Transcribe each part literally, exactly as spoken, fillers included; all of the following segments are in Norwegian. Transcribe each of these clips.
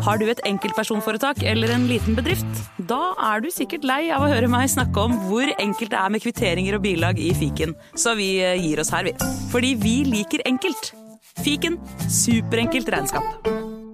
Har du et enkeltpersonforetak eller en liten bedrift? Da er du sikkert lei av å høre meg snakke om hvor enkelt det er med kvitteringer og bilag i fiken. Så vi gir oss her, vi. Fordi vi liker enkelt. Fiken, superenkelt regnskap.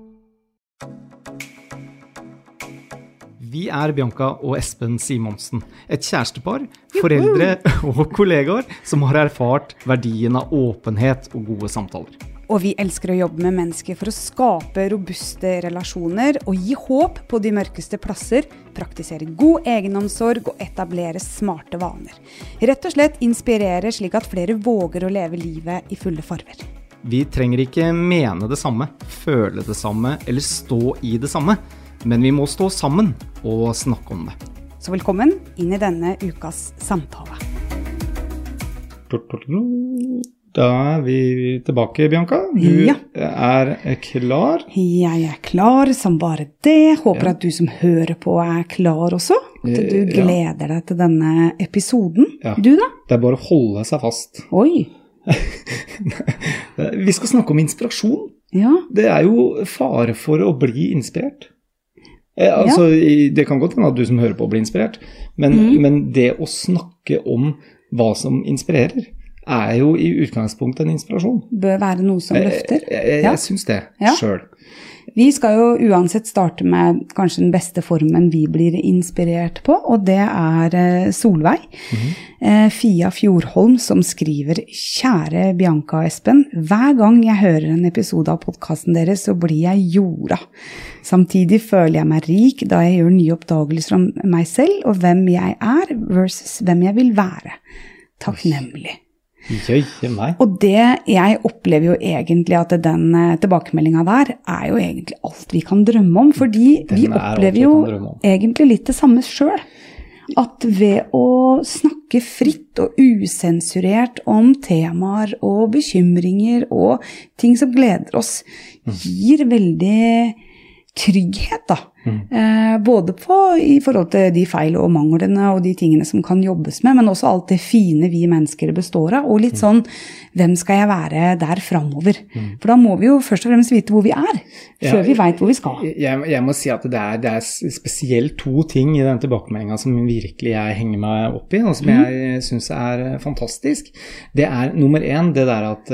Vi er Bianca og Espen Simonsen, et kjærestepar, foreldre og kollegaer som har erfart verdien av åpenhet og gode samtaler. Og vi elsker å jobbe med mennesker for å skape robuste relasjoner og gi håp på de mørkeste plasser, praktisere god egenomsorg og etablere smarte vaner. Rett og slett inspirere slik at flere våger å leve livet i fulle farver. Vi trenger ikke mene det samme, føle det samme eller stå i det samme, men vi må stå sammen og snakke om det. Så velkommen inn i denne ukas samtale. Da er vi tilbake, Bianca. Du ja. er klar. Jeg er klar som bare det. Håper ja. At du som hører på er klar også. At du gleder deg til denne episoden. Ja. Du da? Det er bare å holde seg fast. Oi. Vi skal snakke om inspirasjon. Ja. Det er jo fare for å bli inspirert. Eh, altså, ja. Det kan godt være at du som hører på blir inspirert, men, mm. men det å snakke om hva som inspirerer, er jo i utgangspunktet en inspirasjon. Bør være noe som løfter. Jeg, jeg, jeg, ja. jeg synes det, ja. selv. Vi skal jo uansett starte med kanskje den beste formen vi blir inspirert på, og det er Solveig. Mm-hmm. Eh, Fia Fjordholm som skriver: Kjære Bianca og Espen, hver gang jeg hører en episode av podcasten deres, så blir jeg jorda. Samtidig føler jeg meg rik da jeg gjør nye oppdagelser om meg selv og hvem jeg er versus hvem jeg vil være. Takknemlig. Jøye meg. Og det jeg opplever jo egentlig at den tilbakemeldingen der er jo egentlig alt vi kan drømme om, fordi den vi opplever jo egentlig litt det samme selv. At ved å snakke fritt og usensurert om temaer og bekymringer og ting som gleder oss, gir veldig trygghet da. Mm. Eh, både på, i forhold til de feil og manglene og de tingene som kan jobbes med, men også alt det fine vi mennesker består av, og litt sånn, hvem skal jeg være der fremover? Mm. For da må vi jo først og fremst vite hvor vi er, før ja, vi vet hvor vi skal. Jeg, jeg må si at det er, det er spesielt to ting i den tilbakemeldingen som virkelig jeg henger meg opp i, og som mm. jeg synes er fantastisk. Det er nummer en, det der at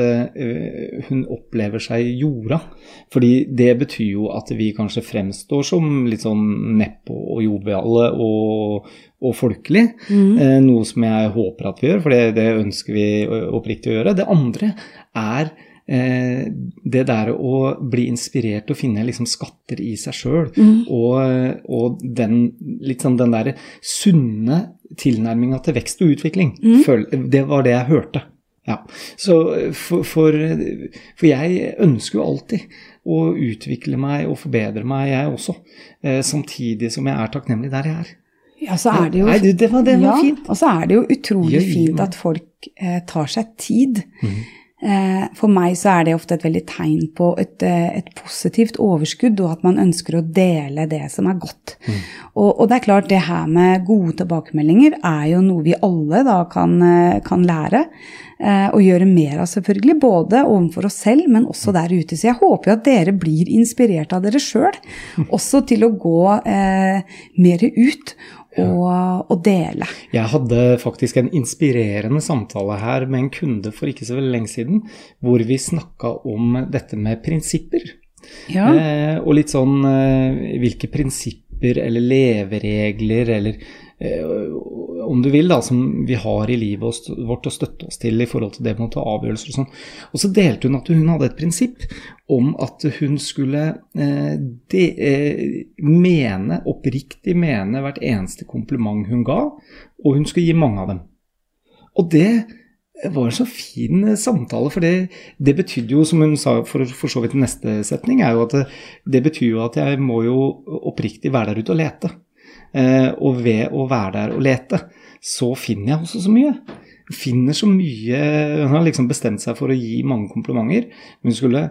uh, hun opplever seg jorda, fordi det betyr jo at vi kanskje fremstår som litt sånn nepp og joviale og, og folkelig, mm. eh, noe som jeg håper at vi gjør, for det, det ønsker vi oppriktig å gjøre. Det andre er eh, det der å bli inspirert og finne liksom skatter i seg selv, mm. og, og den, litt sånn den der sunne tilnærmingen til vekst og utvikling. Mm. Føl, det var det jeg hørte. Ja, så for, for, for jeg ønsker jo alltid å utvikle meg og forbedre meg, jeg også, eh, samtidig som jeg er takknemlig der jeg er. Ja, så er det jo, Nei, det var, det var ja, fint. Og så er det jo utrolig Jøy, fint at folk eh, tar seg tid. Mm. Eh, for meg så er det ofte et veldig tegn på et, et positivt overskudd, og at man ønsker å dele det som er godt. Mm. Og, og det er klart, det her med gode tilbakemeldinger er jo noe vi alle da kan, kan lære, eh, og gjøre mer av selvfølgelig, både overfor oss selv, men også der ute. Så jeg håper jo at dere blir inspirert av dere selv, mm. også til å gå eh, mer ut, Og, og dele. Jeg hadde faktisk en inspirerende samtale her med en kunde for ikke så veldig lenge siden, hvor vi snakket om dette med prinsipper. Ja. Eh, og litt sånn eh, hvilke prinsipper eller leveregler eller eh, om du vil da, som vi har i livet vårt å støtte oss til i forhold til det med å ta avgjørelser og sånn. Og så delte hun at hun hadde et prinsipp om at hun skulle eh, de, eh, mene, oppriktig mene hvert eneste kompliment hun ga, og hun skulle gi mange av dem. Og det var en så fin samtale, for det, det betydde jo, som hun sa for, for så vidt neste setning, er jo at det, det betyr jo at jeg må jo oppriktig være der ute og lete. Eh, og ved å være der og lete, så finner jeg også så mye. Finner så mye, hun har liksom bestemt seg for å gi mange komplimenter, men hun skulle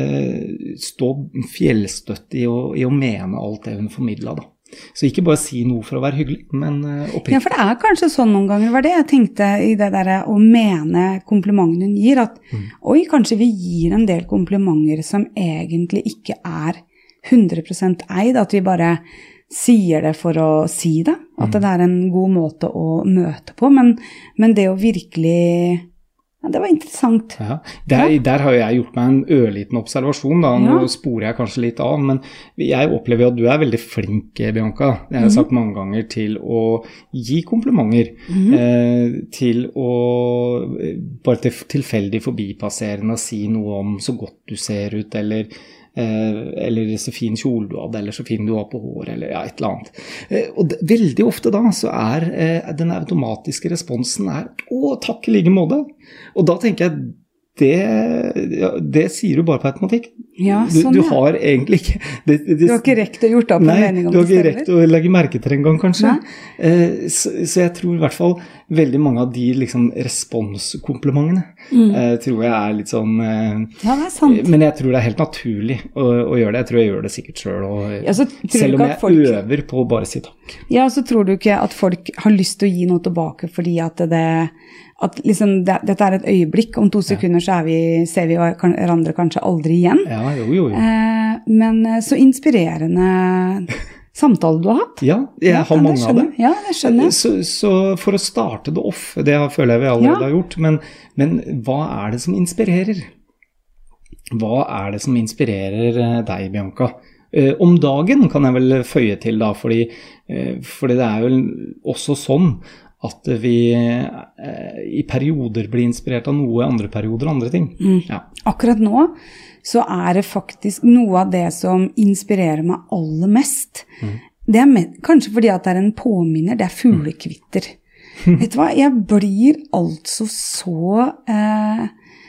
eh, stå fjellstøtt i å, i å mene alt det hun formidlet da. Så ikke bare si noe for å være hyggelig, men uh, oppriktig. Ja, for det er kanskje sånn noen ganger, var det jeg tenkte i det der å mene komplimenten hun gir, at mm. oi, kanskje vi gir en del komplimenter som egentlig ikke er hundre prosent eid, at vi bare sier det for å si det, at det er en god måte å møte på, men, men det å virkelig, ja, det var interessant. Ja, der, der har jeg gjort meg en ørliten observasjon, da. Nå ja. sporer jeg kanskje litt av, men jeg opplever at du er veldig flink, Bianca. Jeg har mm-hmm. sagt mange ganger til å gi komplimenter, mm-hmm. eh, til å bare til, tilfeldig forbipasserende si noe om så godt du ser ut, eller eller så fin kjole du hadde, eller så fin du var på hår, eller ja, et eller annet. Og det, veldig ofte da, så er den automatiske responsen er, å, takk i like måte. Og da tenker jeg, det, ja, det sier du bare på automatikk. Ja, du, sånn, du har ja. egentlig ikke... Det, det, du har ikke rekt å gjort opp en mening om det stedet? Nei, du har ikke rekt å legge merke til en gang, kanskje. Eh, så, så jeg tror i hvert fall veldig mange av de liksom, responskomplimentene mm. eh, tror jeg er litt sånn... Eh, ja, det er sant. Men jeg tror det er helt naturlig å, å gjøre det. Jeg tror jeg gjør det sikkert selv. Og, ja, selv om jeg folk, øver på å bare si takk. Ja, så tror du ikke at folk har lyst til å gi noe tilbake fordi at det... at liksom det, dette er et øyeblikk, om to sekunder så er vi, ser vi hverandre kanskje aldri igjen. Ja, jo, jo, jo. Eh, men så inspirerende samtale du har hatt. Ja, jeg ja, har mange av dem. Ja, det skjønner jeg. Så, så for å starte det off, det føler jeg vi allerede ja. har gjort, men, men hva er det som inspirerer? Hva er det som inspirerer deg, Bianca? Eh, om dagen kan jeg vel føye til da, fordi, eh, fordi det er vel også sånn at vi eh, i perioder blir inspirert av noe, andre perioder, andre ting. Mm. Ja. Akkurat nå så er det faktisk noe av det som inspirerer meg aller mest. Mm. Det er med, kanskje fordi at det er en påminner, det er fuglekvitter. Mm. Vet du hva, jeg blir altså så eh,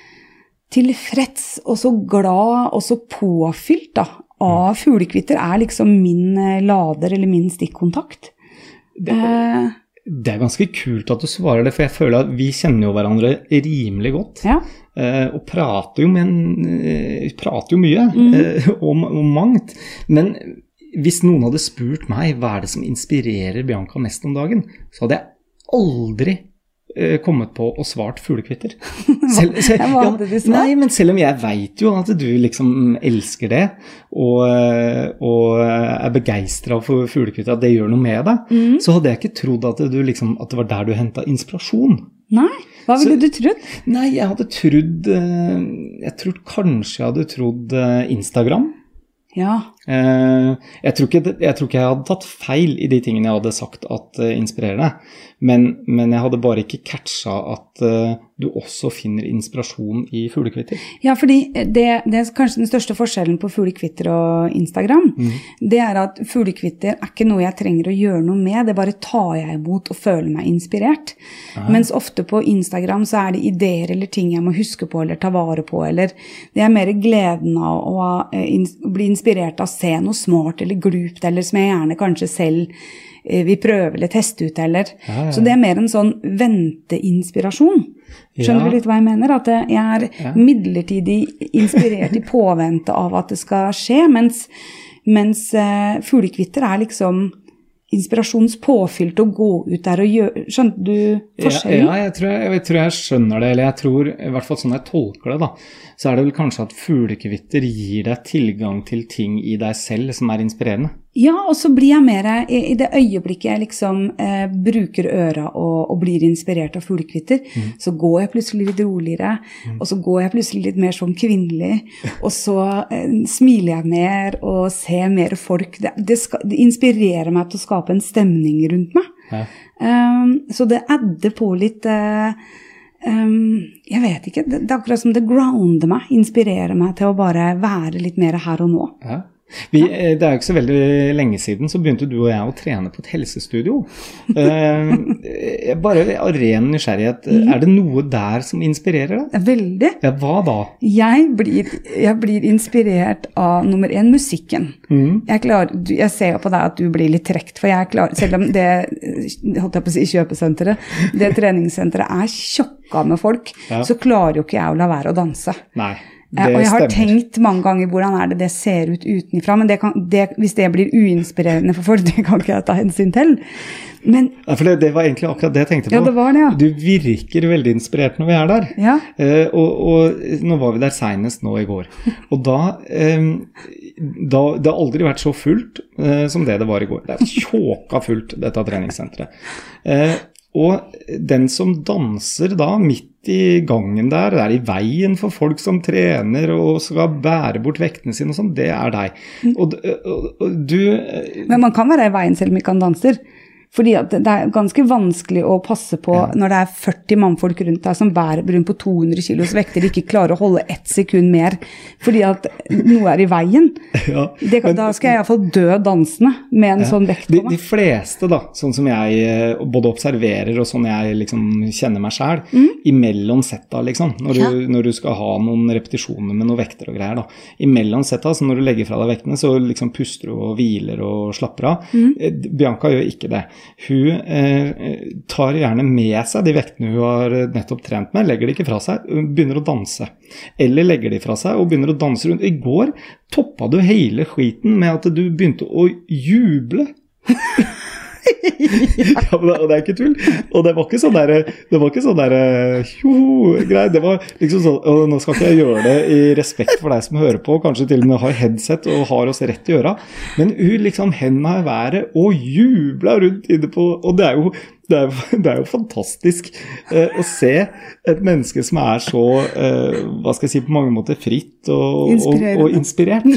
tilfreds og så glad og så påfylt da, av mm. fuglekvitter er liksom min lader eller min stikkontakt. Det er... Det er ganske kult at du svarer det, for jeg føler at vi kjenner jo hverandre rimelig godt, ja. eh, og prater jo, med en, eh, prater jo mye mm. eh, om, om mangt. Men hvis noen hadde spurt meg hva er det som inspirerer Bianca mest om dagen, så hadde jeg aldri eh, kommet på og svart fuglekvitter. Selv, selv, ja, nei, men selv om jeg vet jo at du liksom elsker det, og, og er begeistret for fuglekvitter, at det gjør noe med deg, mm. så hadde jeg ikke trodd at, du liksom, at det var der du hentet inspirasjon. Nei, hva ville så, du trodd? Nei, jeg hadde trodd, jeg tror kanskje jeg hadde trodd Instagram. Ja. Eh, jeg, tror ikke, jeg tror ikke jeg hadde tatt feil i de tingene jeg hadde sagt at uh, inspirerer deg, men, men jeg hadde bare ikke catcha at uh, du også finner inspirasjon i fuglekvitter. Ja, fordi det, det er kanskje den største forskjellen på fuglekvitter og Instagram. Mm. Det er at fuglekvitter er ikke noe jeg trenger å gjøre noe med, det bare tar jeg imot og føler meg inspirert. Aha. Mens ofte på Instagram så er det ideer eller ting jeg må huske på eller ta vare på, eller det er mer gleden av å, å, å bli inspirert av å se noe smart eller glupt, eller som jeg gjerne kanskje selv eh, vil prøve eller teste ut, eller. Ja, ja. Så det er mer en sånn venteinspirasjon. Skjønner ja. du litt hva jeg mener? At jeg er ja. midlertidig inspirert i påvente av at det skal skje, mens, mens eh, fuglekvitter er liksom inspirasjonspåfylt å gå ut der og gjøre, skjønner du forskjellen? Ja, ja jeg, tror jeg, jeg tror jeg skjønner det, eller jeg tror, i hvert fall sånn jeg tolker det da, så er det vel kanskje at fuglekvitter gir deg tilgang til ting i deg selv som er inspirerende. Ja, og så blir jeg mer, i, i det øyeblikket jeg liksom eh, bruker øra og, og blir inspirert av fuglekvitter, mm. så går jeg plutselig litt roligere, mm. og så går jeg plutselig litt mer sånn kvinnelig, og så eh, smiler jeg mer og ser mer folk. Det, det, skal, det inspirerer meg til å skape en stemning rundt meg. Ja. Um, så det adder på litt... Uh, um, jeg vet ikke, det, det er akkurat som det grounder meg, inspirerer meg til å bare være litt mer her og nå. Ja. Vi, det er jo ikke så veldig lenge siden så begynte du og jeg å trene på et helsestudio. Uh, bare av ren nysgjerrighet, mm. er det noe der som inspirerer deg? Veldig. Ja, hva da? Jeg blir, jeg blir inspirert av nummer en, musikken. Mm. Jeg, klar, jeg ser jo på deg at du blir litt trekt, for jeg er klar, selv om det, holdt jeg på å si, kjøpesenteret, det treningssenteret er tjokka med folk, ja. så klarer jo ikke jeg å la være å danse. Nei. det og jeg har stemmer. tenkt mange ganger hvordan er det det ser ut utenfra, men det kan, det, hvis det blir uinspirerende for folk, det kan ikke jeg ta hensyn til. Men, ja, for det, det var egentlig akkurat det jeg tenkte på. Ja, det var det, ja. Du virker veldig inspirert når vi er der. Ja. Eh, og, og nå var vi der senest nå i går. Og da, eh, da det har aldri vært så fullt eh, som det det var i går. Det er tjåka fullt, dette treningssenteret. Eh, og den som danser da midt i gangen der, det er i veien for folk som trener og skal bære bort vektene sine og sånn, det er deg. Og, og, og du... Men man kan være i veien selv om ikke han danser. Fordi at det er ganske vanskelig å passe på ja. Når det er førti mannfolk rundt deg som bærer rundt på to hundre kilos vekter, ikke klarer å holde ett sekund mer, fordi at noe er i veien. Ja, det kan, men, da skal jeg i hvert fall dø dansende med en ja. Sånn vekt på meg. De, de fleste da, sånn som jeg både observerer og sånn jeg liksom kjenner meg selv, mm. imellom setta liksom, når du, ja. Når du skal ha noen repetisjoner med noen vekter og greier da. Imellom setta, så når du legger fra deg vektene, så liksom puster du og hviler og slapper av. Mm. Bianca gjør ikke det. Hun eh, tar gjerne med seg de vektene hun har nettopp trent med, legger de ikke fra seg, begynner å danse. Eller legger de fra seg og begynner å danse rundt. I går toppa du hele skiten med at du begynte å juble. Ja, men det, det er ikke tull. Og det var ikke sånn der, det var ikke sånn der greier. Det var liksom sånn, og nå skal ikke jeg gjøre det i respekt for deg som hører på, kanskje til og med har headset og har oss rett i øra, men hun liksom henda i været og jubla rundt inne på, og det er jo Det er, jo, det er jo fantastisk eh, å se et menneske som er så, eh, hva skal jeg si, på mange måter fritt og, og, og inspirert.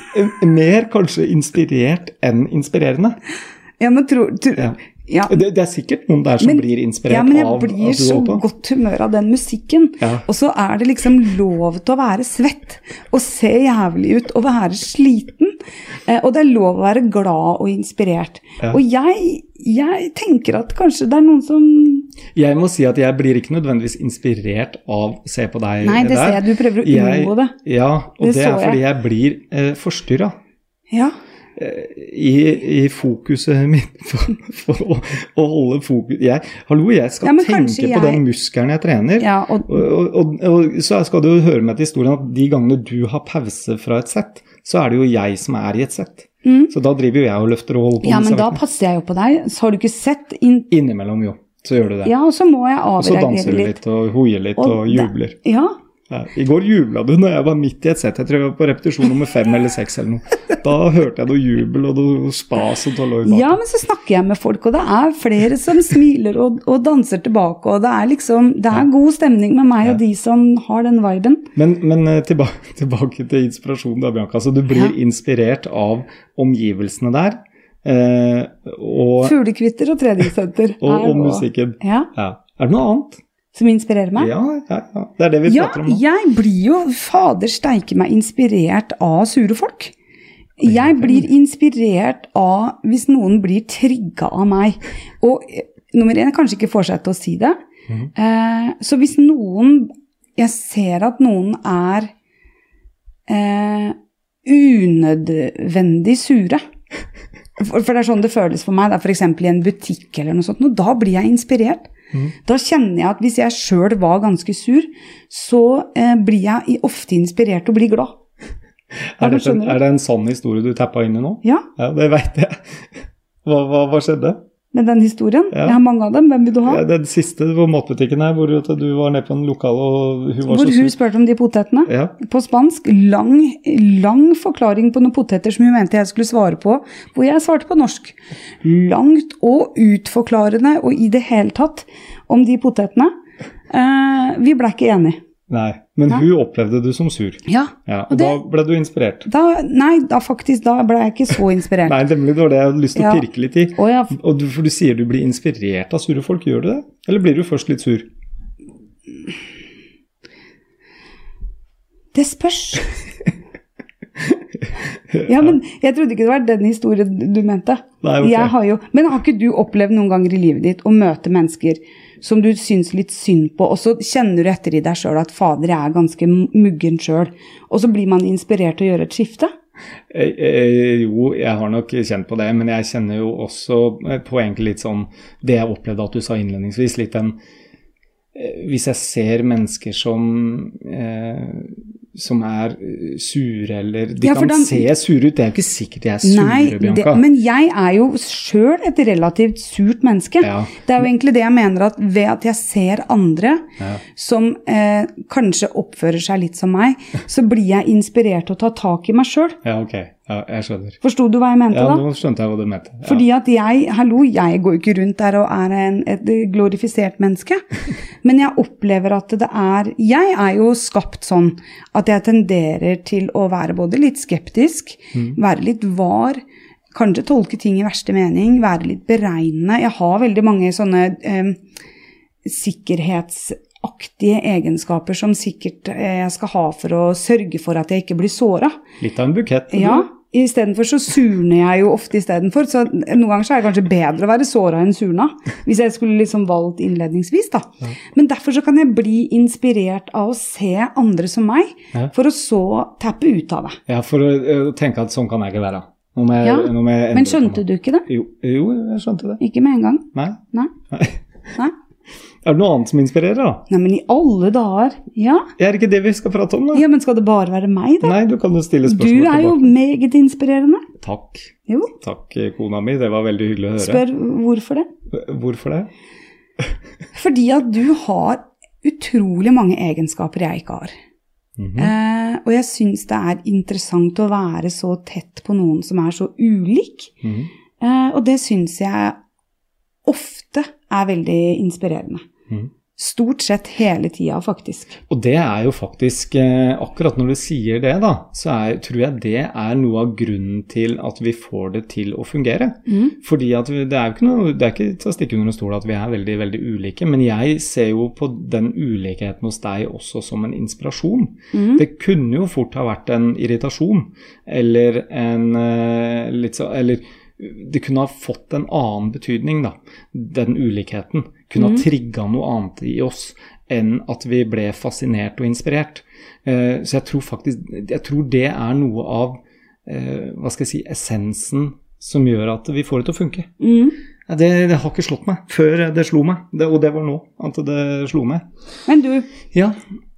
Mer kanskje inspirert enn inspirerende. Ja, men tror... tror ja. Ja. Det, det er sikkert noen der som men, blir inspirert av... Ja, men jeg blir så godt humør av den musikken. Ja. Og så er det liksom lov til å være svett, og se jævlig ut, og være sliten. Eh, og det er lov å være glad og inspirert. Ja. Og jeg, jeg tenker at kanskje det er noen som... Jeg må si at jeg blir ikke nødvendigvis inspirert av å se på deg der. Nei, det der. Ser jeg. Du prøver å unngå det. Ja, og det, det er fordi jeg blir eh, forstyrret. Ja. I, i fokuset mitt for, for å, å holde fokus jeg, hallo, jeg skal ja, tenke jeg... på den muskelen jeg trener ja, og... Og, og, og så skal du høre med til historien at de gangene du har pause fra et sett, så er det jo jeg som er i et sett mm. så da driver jo jeg og løfter og holder på ja, men da passer jeg jo på deg, så har du ikke sett inn... innimellom jo, så gjør du det ja, og så må jeg avreagere litt og så danser du litt og hoier litt og, og jubler ja Ja, i går jubla du når jeg var midt i et sett, jeg tror jeg var på repetisjon nummer fem eller seks eller noe. Da hørte jeg noe jubel og noe spas og tåløy bak. Ja, men så snakker jeg med folk, og det er flere som smiler og, og danser tilbake, og det er liksom, det er god stemning med meg ja. Og de som har den viben. Men, men tilbake, tilbake til inspirasjonen da, Bianca, så du blir ja. Inspirert av omgivelsene der, eh, og... Fuglekvitter og treningssenter. og, og musikken. Ja. Ja. Er det noe annet? Som inspirerer meg? Ja, ja, ja. Det er det vi prater om. Ja, jeg blir jo fader steike meg inspirert av sure folk. Jeg blir inspirert av hvis noen blir trigget av meg. Og nummer en, kanskje ikke får seg til å si det. Mm. Eh, så hvis noen, jeg ser at noen er eh, unødvendig sure, for, for det er sånn det føles for meg, da, for eksempel i en butikk eller noe sånt, og da blir jeg inspirert. Mm. Da kjenner jeg at hvis jeg selv var ganske sur, så eh, blir jeg ofte inspirert og blir glad. Er det, en, er det en sånn historie du tappet inn i nå? Ja. Ja, det vet jeg. Hva, hva, hva skjedde? Med den historien? Ja. Jeg har mange av dem. Hvem vil du ha? Ja, den siste på matbutikken her, hvor du var nede på en lokal og hun var hvor så sur. Hvor hun spørte om de potetene. Ja. På spansk. Lang, lang forklaring på noen poteter som hun mente jeg skulle svare på, hvor jeg svarte på norsk. Langt og utforklarende, og i det hele tatt om de potetene. Eh, vi ble ikke enige. Nei, men ja. Hun opplevde du som sur. Ja. Ja, og, og det, da ble du inspirert. Da, nei, da faktisk, da ble jeg ikke så inspirert. Nei, det var det jeg hadde lyst til ja. Å pirke litt i. Oh, ja. Og du, for du sier du blir inspirert av sure folk, gjør du det? Eller blir du først litt sur? Det spørs. Ja, men jeg trodde ikke det var den historien du mente. Nei, okay. Jeg har jo, men har ikke du opplevd noen ganger i livet ditt å møte mennesker som du syns litt synd på, og så kjenner du etter i deg selv at fader, jeg er ganske muggen selv, og så blir man inspirert til å gjøre et skifte? Eh, eh, jo, jeg har nok kjent på det, men jeg kjenner jo også på egentlig litt sånn, det jeg opplevde at du sa innledningsvis, litt den, eh, hvis jeg ser mennesker som, eh, som er sure, eller de ja, kan den, se sure ut. Det er jo ikke sikkert jeg er sure, nei, Bianca. Det, men jeg er jo selv et relativt surt menneske. Ja. Det er jo egentlig det jeg mener, at ved at jeg ser andre ja. som eh, kanskje oppfører seg litt som meg, så blir jeg inspirert til å ta tak i meg selv. Ja, ok. Ja, jeg skjønner. Forstod du hva jeg mente ja, da? Ja, nå skjønte jeg hva du mente. Ja. Fordi at jeg, hallo, jeg går ikke rundt der og er en, et glorifisert menneske, men jeg opplever at det er, jeg er jo skapt sånn at jeg tenderer til å være både litt skeptisk, mm. være litt var, kanskje tolke ting i verste mening, være litt beregnende. Jeg har veldig mange sånne eh, sikkerhetsaktige egenskaper som sikkert jeg skal ha for å sørge for at jeg ikke blir såret. Litt av en bukett. Ja, i stedet for så surner jeg jo ofte i stedet for, så noen ganger så er det kanskje bedre å være såret enn surna, hvis jeg skulle liksom valgt innledningsvis da. Ja. Men derfor så kan jeg bli inspirert av å se andre som meg, ja. For å så tappe ut av det. Ja, for å tenke at sånn kan jeg ikke være. Jeg, ja, men skjønte du ikke det? Jo, jo, jeg skjønte det. Ikke med en gang? Nei. Nei. Nei. Nei. Er det noe annet som inspirerer da? Nei, men i alle dager, ja. Er det ikke det vi skal prate om da? Ja, men skal det bare være meg da? Nei, du kan jo stille spørsmål tilbake. Du er tilbake. Jo meget inspirerende. Takk. Jo. Takk, kona mi. Det var veldig hyggelig å høre. Spør hvorfor det? Hvorfor det? Fordi at du har utrolig mange egenskaper jeg ikke har. Mm-hmm. eh, og jeg synes det er interessant å være så tett på noen som er så ulik. Mm-hmm. eh, og det synes jeg ofte er veldig inspirerende. Mm. Stort sett hele tiden, faktisk. Og det er jo faktisk, eh, akkurat når du sier det da, så er, tror jeg det er noe av grunnen til at vi får det til å fungere. Mm. Fordi at vi, det er jo ikke noe, det er ikke til å stikke under en stol at vi er veldig, veldig ulike, men jeg ser jo på den ulikheten hos deg også som en inspirasjon. Mm. Det kunne jo fort ha vært en irritasjon, eller en eh, litt så, eller det kunne ha fått en annen betydning da, den ulikheten kunne mm. ha trigget noe annet i oss enn at vi ble fascinert og inspirert. Eh, så jeg tror faktisk, jeg tror det er noe av, eh, hva skal jeg si, essensen som gjør at vi får det til å funke. Mm. Det, det har ikke slått meg før det slo meg, det, og det var nå at det slo meg. Men du, ja.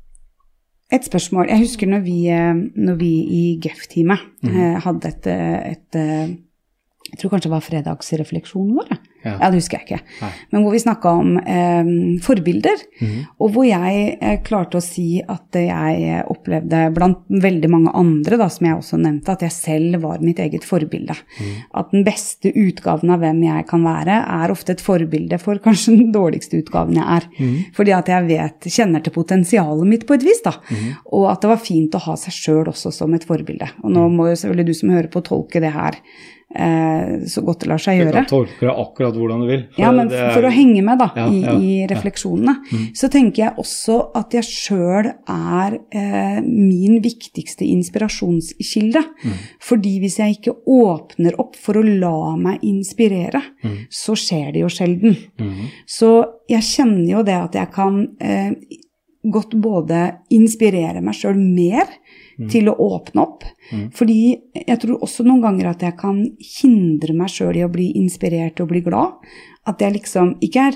Et spørsmål. Jeg husker når vi, når vi i G E F-teamet mm. eh, hadde et, et jeg tror kanskje det var fredagsrefleksjonen vår. Ja. ja, det husker jeg ikke. Nei. Men hvor vi snakket om eh, forbilder, mm. og hvor jeg eh, klarte å si at jeg opplevde blant veldig mange andre, da, som jeg også nevnte, at jeg selv var mitt eget forbilde. Mm. At den beste utgaven av hvem jeg kan være, er ofte et forbilde for kanskje den dårligste utgaven jeg er. Mm. Fordi at jeg vet, kjenner til potensialet mitt på et vis, da. Mm. Og at det var fint å ha seg selv også som et forbilde. Og nå må jo selvfølgelig du som hører på tolke det her, Eh, så godt det lar seg gjøre. Du kan tolke det akkurat hvordan du vil. For ja, men er... for å henge med da, ja, i, ja, i refleksjonene, ja. Mm. Så tenker jeg også at jeg selv er eh, min viktigste inspirasjonskilde. Mm. Fordi hvis jeg ikke åpner opp for å la meg inspirere, mm. så skjer det jo sjelden. Mm. Så jeg kjenner jo det at jeg kan eh, godt både inspirere meg selv mer, Mm. til å åpne opp, mm. fordi jeg tror også noen ganger at jeg kan hindre meg selv i å bli inspirert og bli glad, at jeg liksom ikke er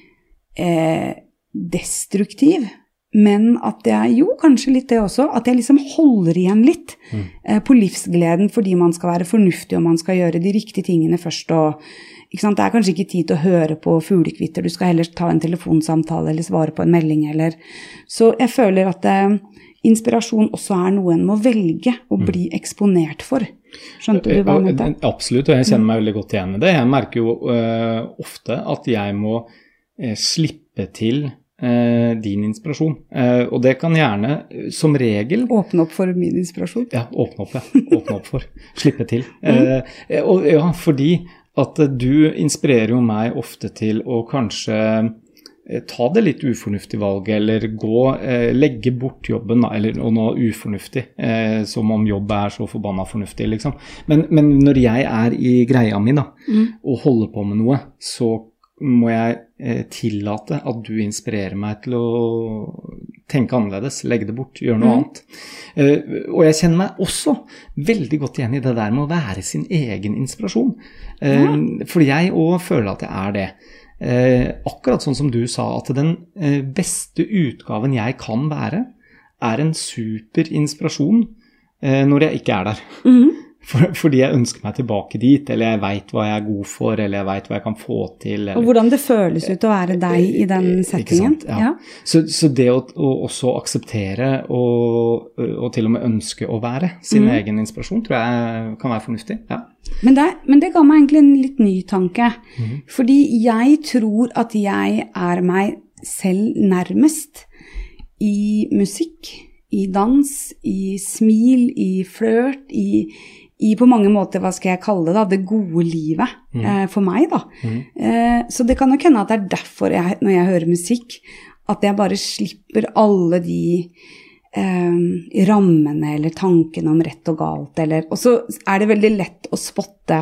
eh, destruktiv, men at jeg, jo kanskje litt det også, at jeg liksom holder igjen litt mm. eh, på livsgleden, fordi man skal være fornuftig og man skal gjøre de riktige tingene først, og ikke sant? Det er kanskje ikke tid til å høre på fuglekvitter, du skal heller ta en telefonsamtale eller svare på en melding, eller så jeg føler at eh, inspirasjon også er noe en må velge å bli eksponert for. Skjønte du hva jeg mente? Absolutt, og jeg kjenner meg veldig godt igjen i det. Jeg merker jo uh, ofte at jeg må uh, slippe til uh, din inspirasjon. Uh, og det kan gjerne, som regel... Åpne opp for min inspirasjon? Ja, åpne opp, ja. Åpne opp for. Slippe til. Uh, og, ja, fordi at du inspirerer jo meg ofte til å kanskje... ta det litt ufornuftig valg, eller gå, eh, legge bort jobben, eller og noe ufornuftig, eh, som om jobb er så forbanna fornuftig, liksom. Men, men når jeg er i greia mi da, mm. og holder på med noe, så må jeg eh, tillate at du inspirerer meg til å tenke annerledes, legge det bort, gjøre noe mm. annet. Eh, og jeg kjenner meg også veldig godt igjen i det der med å være sin egen inspirasjon. Eh, mm. Fordi jeg også føler at jeg er det. Eh, akkurat sånn som du sa, at den eh, beste utgaven jeg kan være, er en super inspirasjon eh, når jeg ikke er der. Mhm. For, fordi jeg ønsker meg tilbake dit, eller jeg vet hva jeg er god for, eller jeg vet hva jeg kan få til. Eller... Og hvordan det føles ut å være deg i den settingen. Ikke sant? Ja. Ja. Så, så det å, å også akseptere og, og til og med ønske å være sin mm. egen inspirasjon, tror jeg kan være fornuftig. Ja. Men, det, men det ga meg egentlig en litt ny tanke. Mm. Fordi jeg tror at jeg er meg selv nærmest i musikk, i dans, i smil, i flørt, i... i på mange måter, hva skal jeg kalle det da, det gode livet mm. eh, for meg da. Mm. Eh, så det kan nok hende at det er derfor jeg, når jeg hører musikk, at jeg bare slipper alle de eh, rammene eller tankene om rett og galt, eller, og så er det veldig lett å spotte,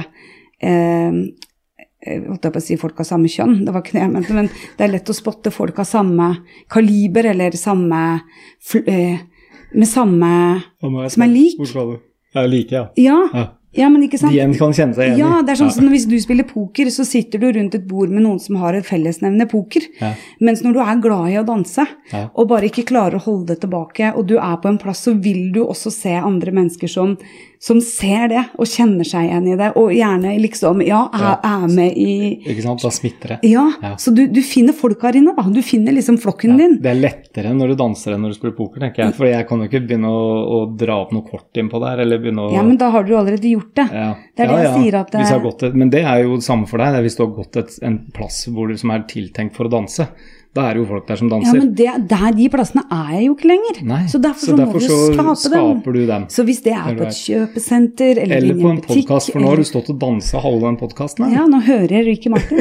eh, jeg holdt på å si folk av samme kjønn, det var ikke det jeg mente, men det er lett å spotte folk av samme kaliber, eller samme, eh, med samme, som er lik. Hvor skal du? Ja, like, ja. Ja, ja. Ja, men ikke sant? De igjen kan kjenne seg igjen. Ja, det er sånn som hvis du spiller poker, så sitter du rundt et bord med noen som har et fellesnevne poker. Ja. Mens når du er glad i å danse, ja. og bare ikke klarer å holde det tilbake, og du er på en plass, så vil du også se andre mennesker som, som ser det, og kjenner seg igjen i det, og gjerne liksom, ja, er, er med i... Ikke sant, da smitter det. Ja, ja. Så du, du finner folk her inne da, du finner liksom flokken ja. din. Det er lettere når du danser enn når du spiller poker, tenker jeg, for jeg kan jo ikke begynne å, å dra opp noe kort inn på der, eller begynne å... Ja, men da har du allerede gjort det. Ja. Det er det ja, jeg ja. sier at... Hvis jeg har gått et, men det er jo samme for deg, det er hvis du har gått et, en plass hvor du, som er tiltenkt for å danse, da er det jo folk der som danser. Ja, men det, der, de plassene er jeg jo ikke lenger. Nei, så derfor, så så derfor må du skape så skaper dem. du dem. Så hvis det er på et kjøpesenter, eller, eller på en butikk, podcast, for nå har du stått og danset halve den podcasten her. Ja, nå hører jeg Ricky Martin.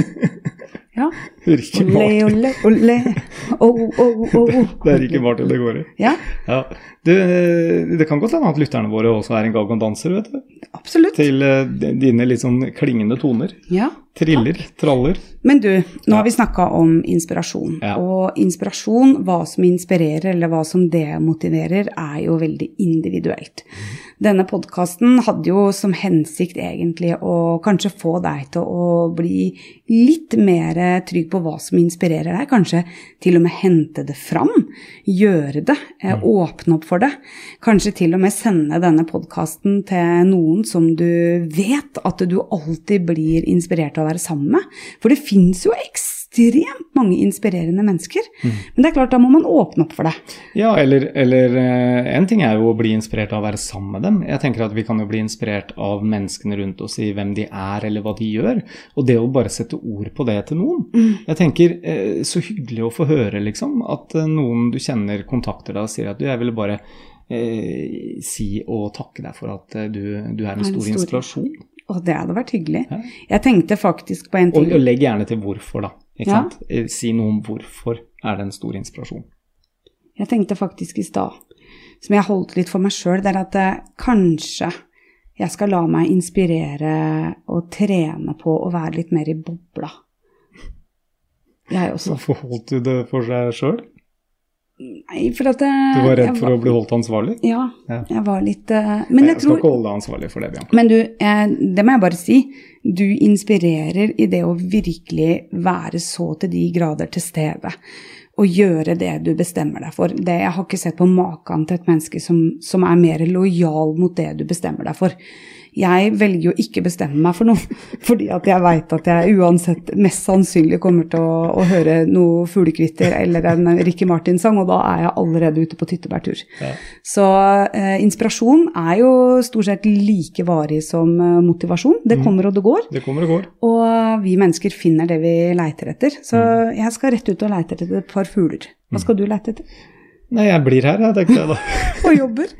Ja. Ricky Martin. Ole, ole, ole. Oh, oh, oh, oh. Det er Ricky Martin det går i. Ja. Ja. Det, det kan godt hende at lytterne våre også er en galgon-danser, vet du. Absolutt. Til uh, dine litt sånn klingende toner. Ja. Triller, takk. traller. Men du, nå ja. har vi snakket om inspirasjon. Ja. Og inspirasjon, hva som inspirerer eller hva som demotiverer, er jo veldig individuelt. Mm. Denne podcasten hadde jo som hensikt egentlig å kanskje få deg til å bli litt mer trygg på hva som inspirerer deg. Kanskje til og med hente det fram, gjøre det, mm. åpne opp for det. Kanskje til og med sende denne podcasten til noen som du vet at du alltid blir inspirert av å være sammen med. For det finnes jo ekstremt mange inspirerende mennesker. Mm. Men det er klart, da må man åpne opp for det. Ja, eller, eller en ting er jo å bli inspirert av å være sammen med dem. Jeg tenker at vi kan jo bli inspirert av menneskene rundt oss i hvem de er eller hva de gjør. Og det å bare sette ord på det til noen. Mm. Jeg tenker, så hyggelig å få høre liksom, at noen du kjenner kontakter deg og sier at du, jeg ville bare eh, si og takke deg for at du, du er en stor, stor inspirasjon. Og det hadde vært hyggelig. Ja. Jeg tenkte faktisk på en ting. Og, og legg gjerne til hvorfor da, ikke ja. sant? Si noe om hvorfor er det en stor inspirasjon. Jeg tenkte faktisk i stad, som jeg holdt litt for meg selv, det er at eh, kanskje jeg skal la meg inspirere og trene på å være litt mer i bobla. Jeg også. Hvorfor holdt du det for seg selv? Nei, for at... Du var redd for var, å bli holdt ansvarlig? Ja, ja. jeg var litt... Uh, men Nei, jeg, jeg skal tror, ikke holde deg ansvarlig for det, Bianca. Men du, eh, det må jeg bare si. Du inspirerer i det å virkelig være så til de grader til stede. Og gjøre det du bestemmer deg for. Det, jeg har ikke sett på maken til et menneske som, som er mer lojal mot det du bestemmer deg for. Jeg velger jo ikke bestemme meg for noe, fordi at jeg vet at jeg uansett mest sannsynlig kommer til å, å høre noe fuglekvitter eller en Ricky Martin-sang, og da er jeg allerede ute på tyttebærtur. Ja. Så eh, inspirasjon er jo stort sett like varig som eh, motivasjon. Det kommer og det går. Det kommer og går. Og vi mennesker finner det vi leiter etter. Så mm. jeg skal rett ut og leite etter et par fugler. Hva skal du leite etter? Nei, jeg blir her, jeg tenkte jeg da. Og jobber.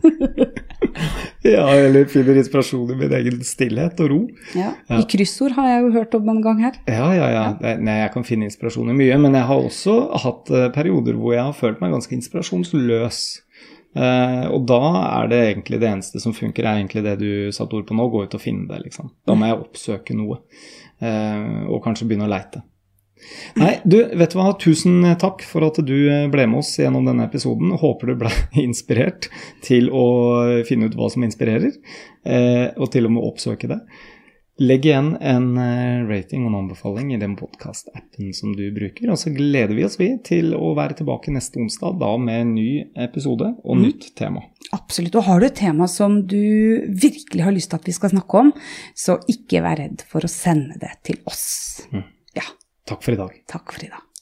Ja, eller finner inspirasjon i min egen stillhet og ro. Ja. Ja. I kryssord har jeg jo hørt om en gang her. Ja, ja, ja. ja. Nei, jeg kan finne inspirasjon i mye, men jeg har også hatt uh, perioder hvor jeg har følt meg ganske inspirasjonsløs. Uh, og da er det egentlig det eneste som funker, er egentlig det du satt ord på nå, gå ut og finne det, liksom. Da må jeg oppsøke noe, uh, og kanskje begynne å leite. Nei, du, vet du hva, tusen takk for at du ble med oss gjennom denne episoden. Håper du ble inspirert til å finne ut hva som inspirerer, eh, og til og med oppsøke det. Legg igjen en rating og en anbefaling i den podcast-appen som du bruker, og så gleder vi oss vi til å være tilbake neste onsdag, da med en ny episode og mm. nytt tema. Absolutt, og har du et tema som du virkelig har lyst til at vi skal snakke om, så ikke vær redd for å sende det til oss. Mm. Ja. Takk for i dag. Takk for i dag.